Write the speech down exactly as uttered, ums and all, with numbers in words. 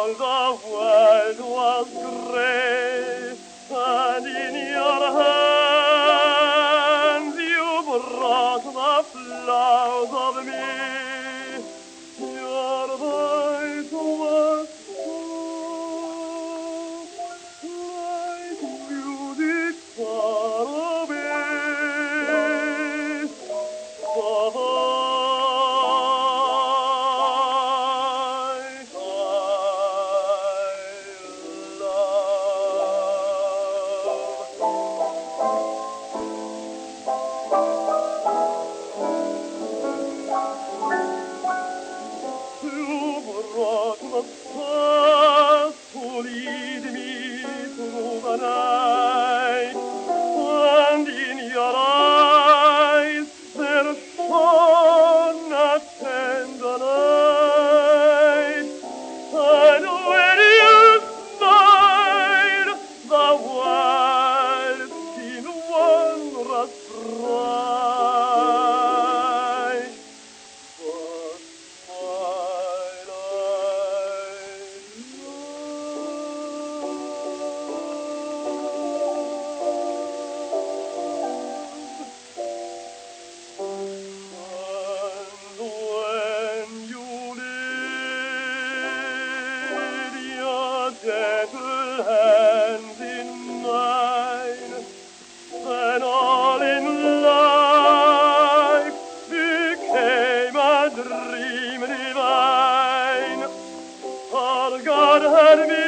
the world was grey, and in your hands you brought the flowers of me. Your voice was soft, like music far away. Brought the stars to lead me through the night, and in your eyes there shone a tender light, and when you smiled, the world seemed wondrous bright. But smile And when you laid your gentle hands in mine, then all in life became a dream divine. For God had me